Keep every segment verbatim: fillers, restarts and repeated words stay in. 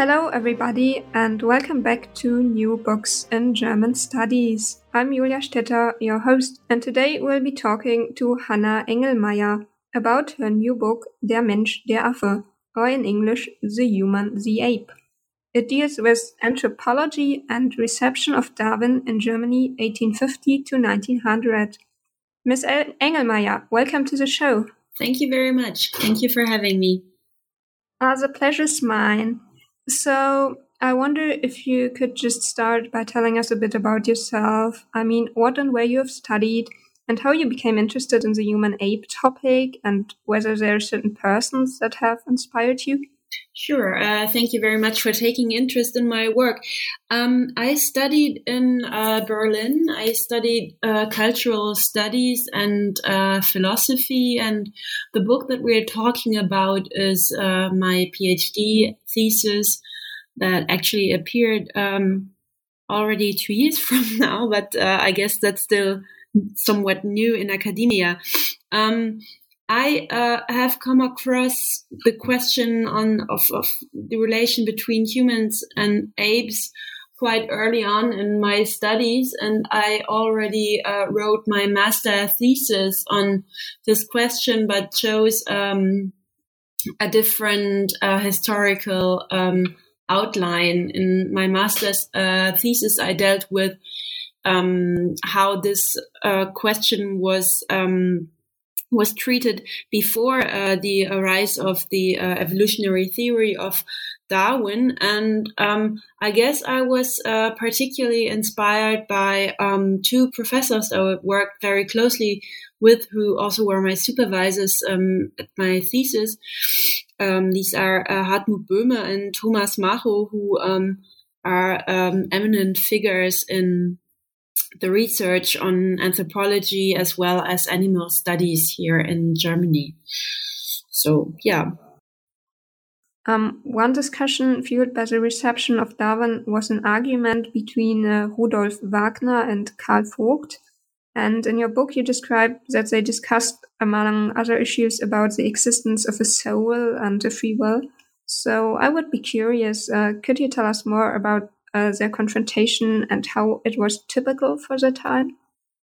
Hello, everybody, and welcome back to New Books in German Studies. I'm Julia Stetter, your host, and today we'll be talking to Hannah Engelmeier about her new book, Der Mensch, der Affe, or in English, The Human, the Ape. It deals with anthropology and reception of Darwin in Germany, eighteen fifty to nineteen hundred. Miss Engelmeier, welcome to the show. Thank you very much. Thank you for having me. Uh, the pleasure's mine. So I wonder if you could just start by telling us a bit about yourself. I mean, what and where you have studied, and how you became interested in the human ape topic, and whether there are certain persons that have inspired you. Sure. Uh, thank you very much for taking interest in my work. Um, I studied in uh, Berlin. I studied uh, cultural studies and uh, philosophy. And the book that we're talking about is uh, my PhD thesis that actually appeared um, already two years from now. But uh, I guess that's still somewhat new in academia. Um, I uh, have come across the question on of, of the relation between humans and apes quite early on in my studies, and I already uh, wrote my master thesis on this question, but chose um, a different uh, historical um, outline. In my master's uh, thesis, I dealt with um, how this uh, question was um, was treated before uh, the rise of the uh, evolutionary theory of Darwin. And um, I guess I was uh, particularly inspired by um, two professors I worked very closely with, who also were my supervisors um, at my thesis. Um, these are uh, Hartmut Böhme and Thomas Macho, who um, are um, eminent figures in the research on anthropology as well as animal studies here in Germany. So, yeah. Um, one discussion fueled by the reception of Darwin was an argument between uh, Rudolf Wagner and Karl Vogt. And in your book, you describe that they discussed, among other issues, about the existence of a soul and a free will. So I would be curious, uh, could you tell us more about Uh, their confrontation and how it was typical for the time?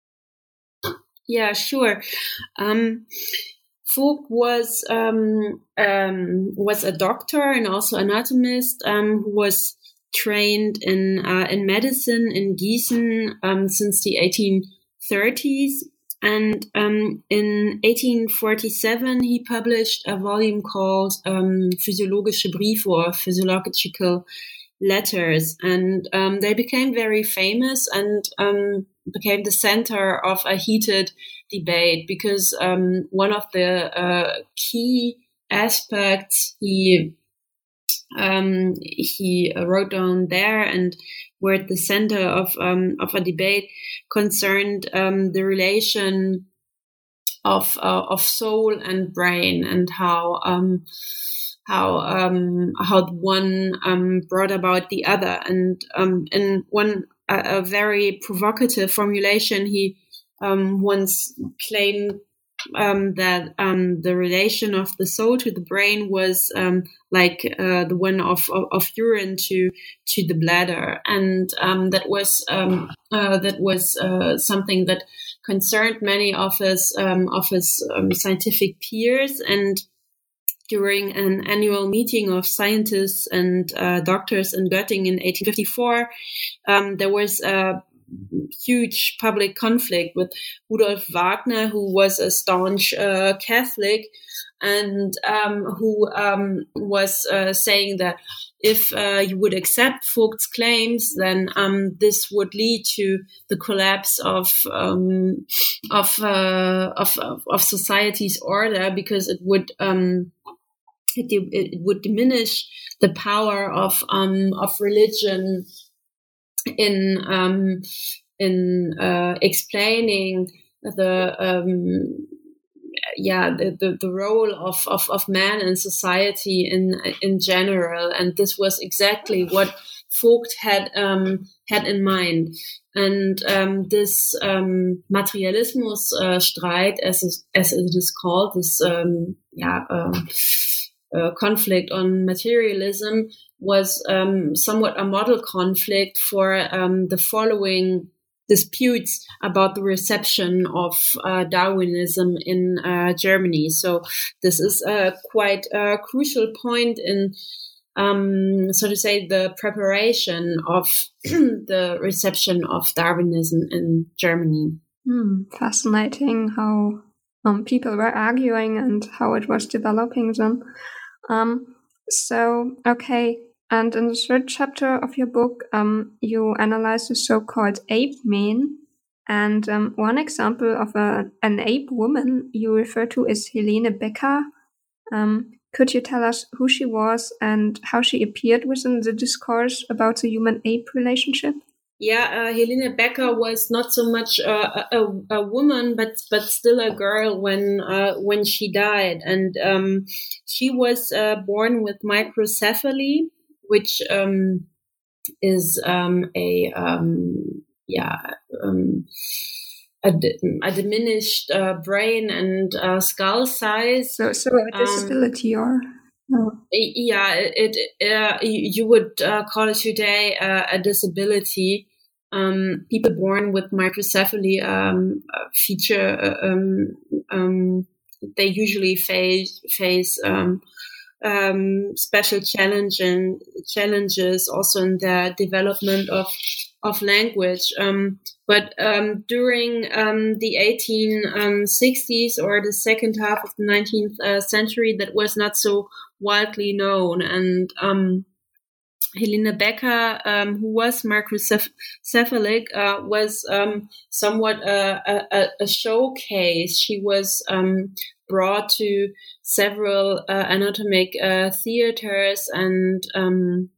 Yeah, sure. Um, Vogt was um, um, was a doctor and also anatomist um, who was trained in uh, in medicine in Gießen um, since the eighteen thirties. And um, in eighteen forty-seven, he published a volume called um, Physiologische Briefe, or Physiological Letters, and um, they became very famous and um, became the center of a heated debate because um, one of the uh, key aspects he um, he wrote down there and were at the center of um, of a debate concerned um, the relation of uh, of soul and brain, and how um, how um, how one um, brought about the other. And um, in one a, a very provocative formulation, he um, once claimed um, that um, the relation of the soul to the brain was um, like uh, the one of, of, of urine to to the bladder, and um, that was um, uh, that was uh, something that concerned many of his um, of his um, scientific peers. And during an annual meeting of scientists and uh, doctors in Göttingen in eighteen fifty-four, um, there was a huge public conflict with Rudolf Wagner, who was a staunch uh, Catholic, and um, who um, was uh, saying that if uh, you would accept Vogt's claims, then um, this would lead to the collapse of um, of, uh, of of society's order, because it would um, it, it would diminish the power of um, of religion in um, in uh, explaining the um, yeah the, the, the role of, of, of man in society in in general. And this was exactly what Vogt had um, had in mind. And um, this um, Materialismus uh, Streit, as it, as it is called, this um, yeah um, uh, conflict on materialism was um, somewhat a model conflict for um, the following disputes about the reception of uh, Darwinism in uh, Germany. So this is a quite a crucial point in, um, so to say, the preparation of the reception of Darwinism in Germany. Hmm, fascinating how um, people were arguing and how it was developing then. Um, so, okay. And in the third chapter of your book, um, you analyze the so-called ape men. And um, one example of a, an ape woman you refer to is Helene Becker. Um, could you tell us who she was and how she appeared within the discourse about the human-ape relationship? Yeah, uh, Helene Becker was not so much uh, a, a woman, but but still a girl when uh, when she died, and um, she was uh, born with microcephaly, which um, is um, a um, yeah um, a, a diminished uh, brain and uh, skull size. So, so a disability, um, or no? Yeah, it, it uh, you would uh, call it today uh, a disability. Um, people born with microcephaly um, feature uh, um, um, they usually face face um, um, special challenge and challenges also in the development of of language. Um, but um, during um, the eighteen sixties or the second half of the nineteenth uh, century, that was not so widely known, and um, Helene Becker, um, who was microcephalic, uh, was um, somewhat a, a, a showcase. She was um, brought to several uh, anatomic uh, theaters and um,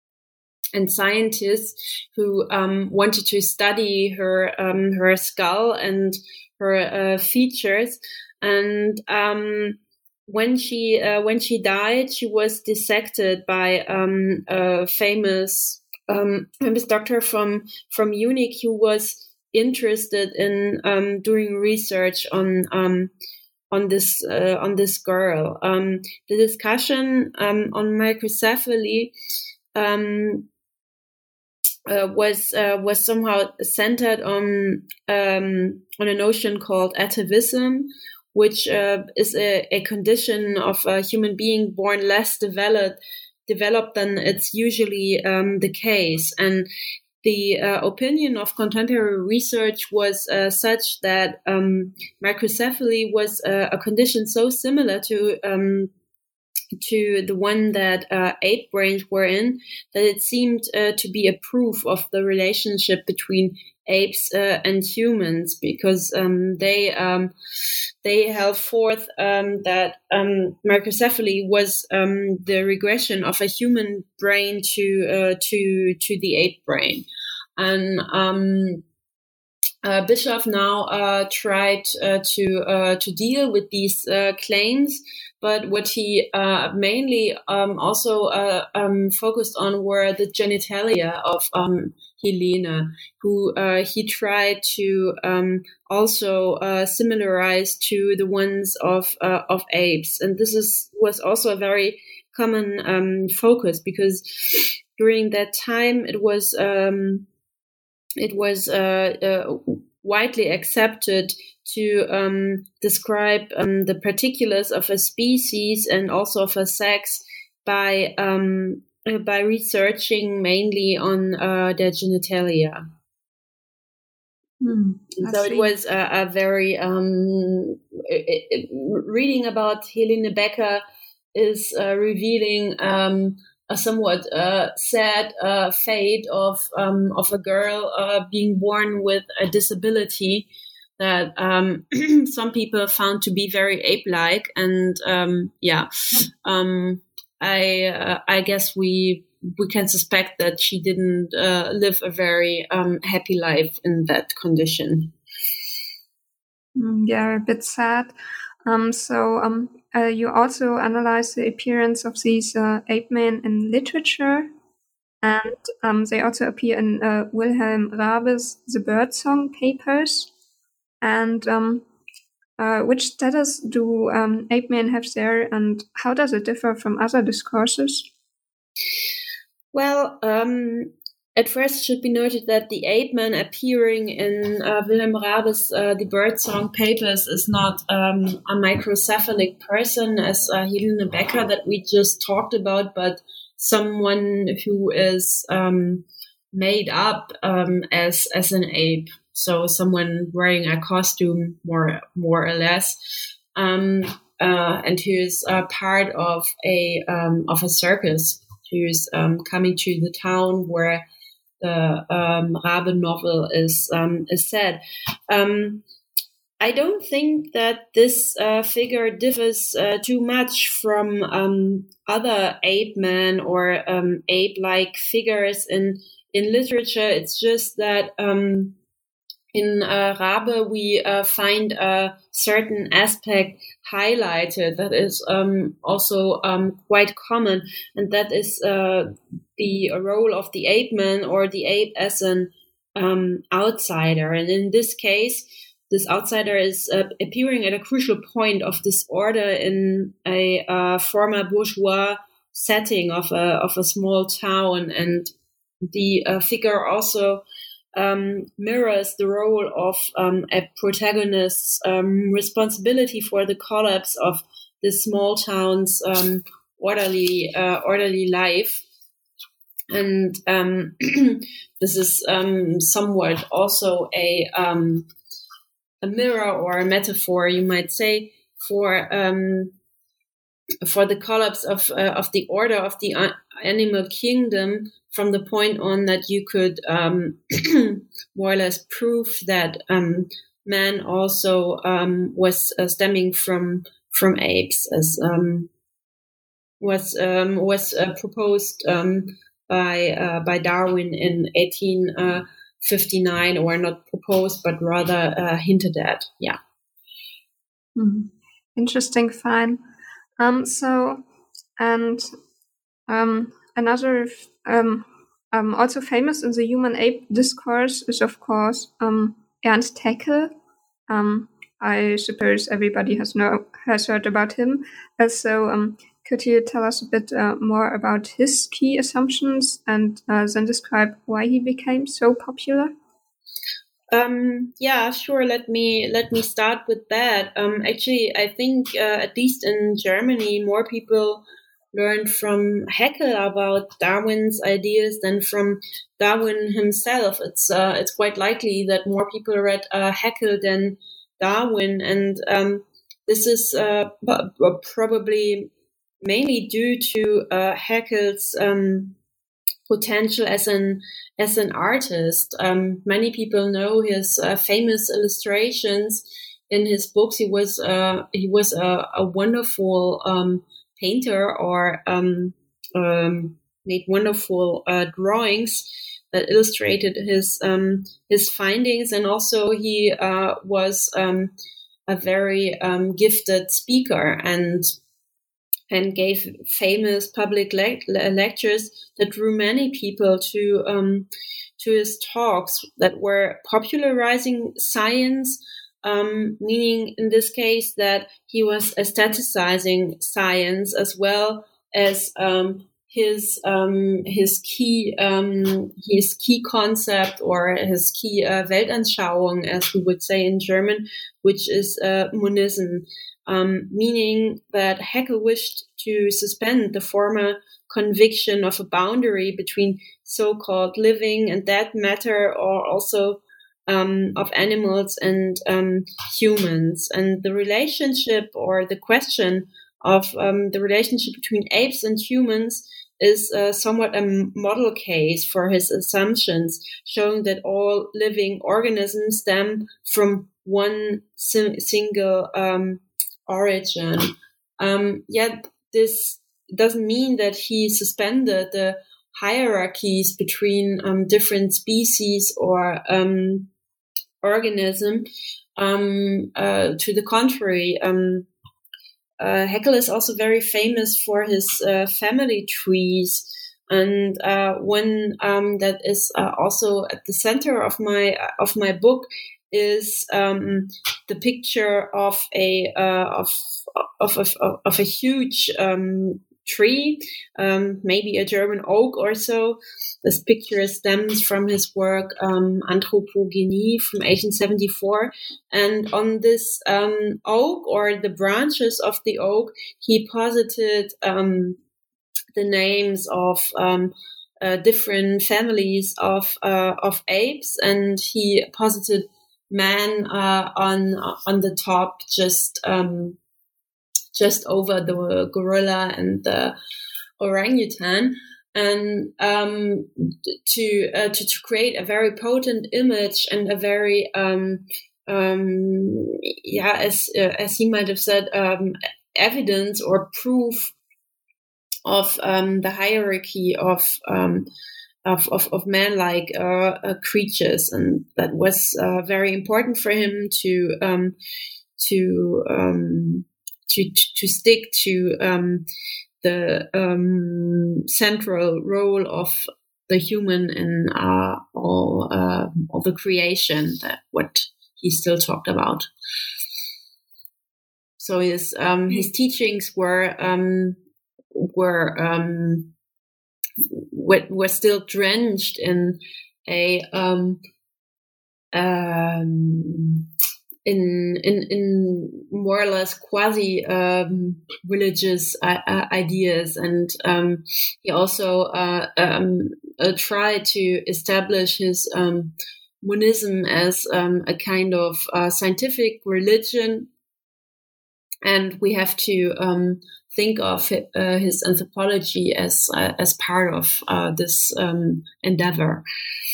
and scientists who um, wanted to study her um, her skull and her uh, features. And um, when she uh, when she died, she was dissected by um, a famous um, famous doctor from from Munich who was interested in um, doing research on um, on this uh, on this girl. Um, the discussion um, on microcephaly um, uh, was uh, was somehow centered on um, on a notion called atavism, which uh, is a, a condition of a human being born less developed developed than it's usually um, the case. And the uh, opinion of contemporary research was uh, such that um, microcephaly was uh, a condition so similar to um, to the one that uh, ape brains were in, that it seemed uh, to be a proof of the relationship between apes uh, and humans, because um, they um, they held forth um, that um, microcephaly was um, the regression of a human brain to uh, to to the ape brain, and um, uh, Bischoff now uh, tried uh, to uh, to deal with these uh, claims. But what he uh, mainly um, also uh, um, focused on were the genitalia of um, Helene, who uh, he tried to um, also uh, similarize to the ones of uh, of apes, and this is was also a very common um, focus, because during that time it was um, it was uh, uh, widely accepted to um, describe um, the particulars of a species and also of a sex by um, by researching mainly on uh, their genitalia. Mm, so it was a, a very um, it, it, reading about Helene Becker is uh, revealing um, a somewhat uh, sad uh, fate of um, of a girl uh, being born with a disability that um, some people found to be very ape-like, and um, yeah, um, I uh, I guess we we can suspect that she didn't uh, live a very um, happy life in that condition. Yeah, a bit sad. Um, so um, uh, you also analyze the appearance of these uh, ape men in literature, and um, they also appear in uh, Wilhelm Raabe's The Birdsong papers. And um, Uh, which status do um, ape men have there, and how does it differ from other discourses? Well, um, at first it should be noted that the ape man appearing in uh, Wilhelm Raabe's uh, The Birdsong Papers is not um, a microcephalic person as uh, Helene Becker that we just talked about, but someone who is um, made up um, as as an ape. So someone wearing a costume, more more or less, um, uh, and who is uh, part of a um, of a circus. Who's um, coming to the town where the um, Raabe novel is um, is set. Um, I don't think that this uh, figure differs uh, too much from um, other ape men or um, ape-like figures in in literature. It's just that um, in uh, Raabe we uh, find a certain aspect highlighted that is um, also um, quite common, and that is uh, the role of the ape man or the ape as an um, outsider. And in this case, this outsider is uh, appearing at a crucial point of disorder in a uh, former bourgeois setting of a of a small town, and the uh, figure also Um, mirrors the role of um, a protagonist's um, responsibility for the collapse of the small town's um, orderly uh, orderly life, and um, this is um, somewhat also a um, a mirror or a metaphor, you might say, for um, for the collapse of uh, of the order of the uh, animal kingdom. From the point on that you could um, more or less prove that um, man also um, was uh, stemming from from apes, as um, was um, was uh, proposed um, by uh, by Darwin in eighteen fifty-nine, or not proposed, but rather uh, hinted at. Yeah. Mm-hmm. Interesting. Fine. Um. So, and um. Another um, um, also famous in the human-ape discourse is, of course, um, Ernst Haeckel. Um, I suppose everybody has know has heard about him. Uh, so, um, could you tell us a bit uh, more about his key assumptions and uh, then describe why he became so popular? Um, yeah, sure. Let me let me start with that. Um, actually, I think uh, at least in Germany, more people learned from Haeckel about Darwin's ideas than from Darwin himself. It's uh, it's quite likely that more people read uh, Haeckel than Darwin, and um, this is uh, probably mainly due to uh, Haeckel's um, potential as an as an artist. Um, many people know his uh, famous illustrations in his books. He was uh, he was a, a wonderful um, painter, or um, um, made wonderful uh, drawings that illustrated his um, his findings, and also he uh, was um, a very um, gifted speaker and and gave famous public le- lectures that drew many people to um, to his talks that were popularizing science. Um, meaning in this case that he was aestheticizing science as well as um, his um, his key um, his key concept, or his key uh, Weltanschauung, as we would say in German, which is uh, monism, um, meaning that Haeckel wished to suspend the former conviction of a boundary between so-called living and dead matter, or also Um, of animals and um, humans, and the relationship, or the question of um, the relationship between apes and humans is uh, somewhat a model case for his assumptions, showing that all living organisms stem from one sim- single um, origin. Um, yet this doesn't mean that he suspended the hierarchies between um, different species or um, organism. Um, uh, to the contrary, um, uh, Haeckel is also very famous for his uh, family trees, and uh, one um, that is uh, also at the center of my of my book is um, the picture of a uh, of, of of of a huge um, tree, um, maybe a German oak or so. This picture stems from his work um, Anthropogenie from eighteen seventy-four, and on this um, oak, or the branches of the oak, he posited um, the names of um, uh, different families of uh, of apes, and he posited man uh, on on the top, just um, just over the gorilla and the orangutan, and um, to, uh, to to create a very potent image and a very um, um, yeah, as uh, as he might have said, um, evidence or proof of um, the hierarchy of um, of of, of man-like uh, uh, creatures, and that was uh, very important for him to um, to um, to to stick to um, the um, central role of the human in uh, all uh, all the creation, that what he still talked about. So his um, his teachings were um, were um, were, were still drenched in a um, um, in in in more or less quasi um, religious uh, ideas, and um, he also uh, um, uh, tried to establish his um, monism as um, a kind of uh, scientific religion, and we have to um, think of uh, his anthropology as uh, as part of uh, this um, endeavor.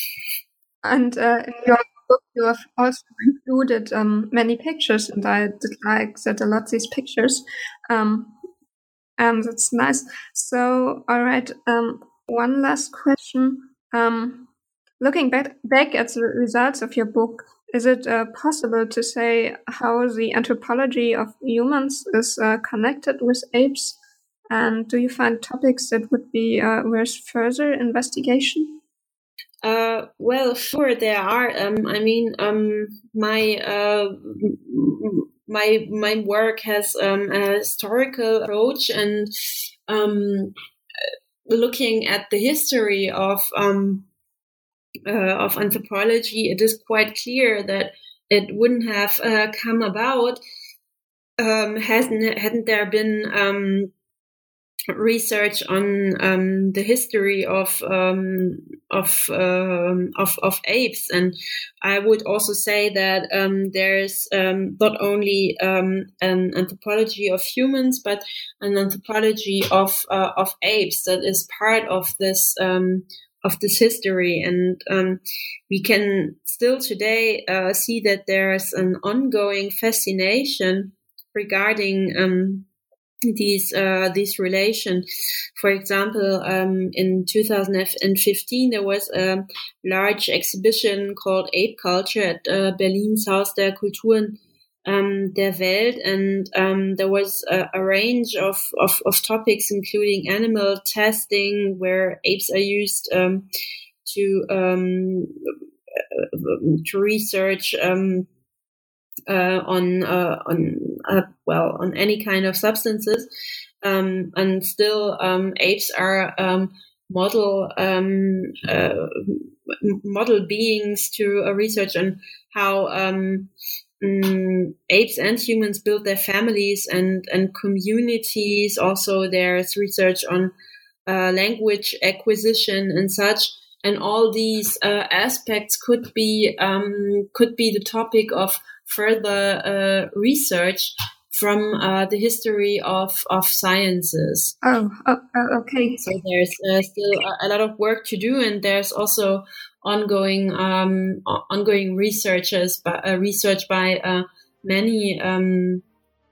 And uh, in your book, you have also included um, many pictures, and I did like that a lot, these pictures. Um, and that's nice. So, all right, um, one last question. Um, looking back, back at the results of your book, is it uh, possible to say how the anthropology of humans is uh, connected with apes? And do you find topics that would be uh, worth further investigation? Uh, well, sure, there are. Um, I mean, um, my uh, my my work has um, a historical approach, and um, looking at the history of um, uh, of anthropology, it is quite clear that it wouldn't have uh, come about um, hasn't hadn't there been um, research on um, the history of um, of, um, of of apes. And I would also say that um, there's um, not only um, an anthropology of humans, but an anthropology of uh, of apes that is part of this um, of this history. And um, we can still today uh, see that there's an ongoing fascination regarding um, these uh, these relations. For example, um, in two thousand fifteen, there was a large exhibition called Ape Culture at uh, Berlin's Haus der Kulturen um, der Welt, and um, there was a, a range of, of, of topics, including animal testing, where apes are used um, to um, to research um, uh, on uh, on uh, well on any kind of substances, um, and still um, apes are um, model um, uh, model beings to uh, research on how um, um, apes and humans build their families and and communities. Also, there's research on uh, language acquisition and such. And all these uh, aspects could be um, could be the topic of further uh, research from uh, the history of, of sciences. Oh, oh, okay. So there's uh, still a, a lot of work to do, and there's also ongoing um, ongoing researches, by, uh, research by uh, many um,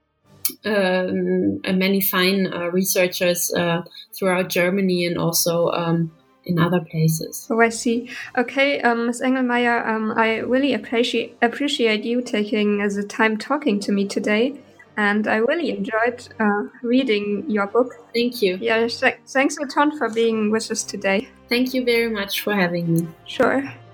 um, many fine uh, researchers uh, throughout Germany and also um, in other places. Oh, I see. Okay, um, Miz Engelmeier, um, I really appreciate appreciate you taking uh, the time talking to me today, and I really enjoyed uh, reading your book. Thank you. Yeah, th- thanks a ton for being with us today. Thank you very much for having me. Sure.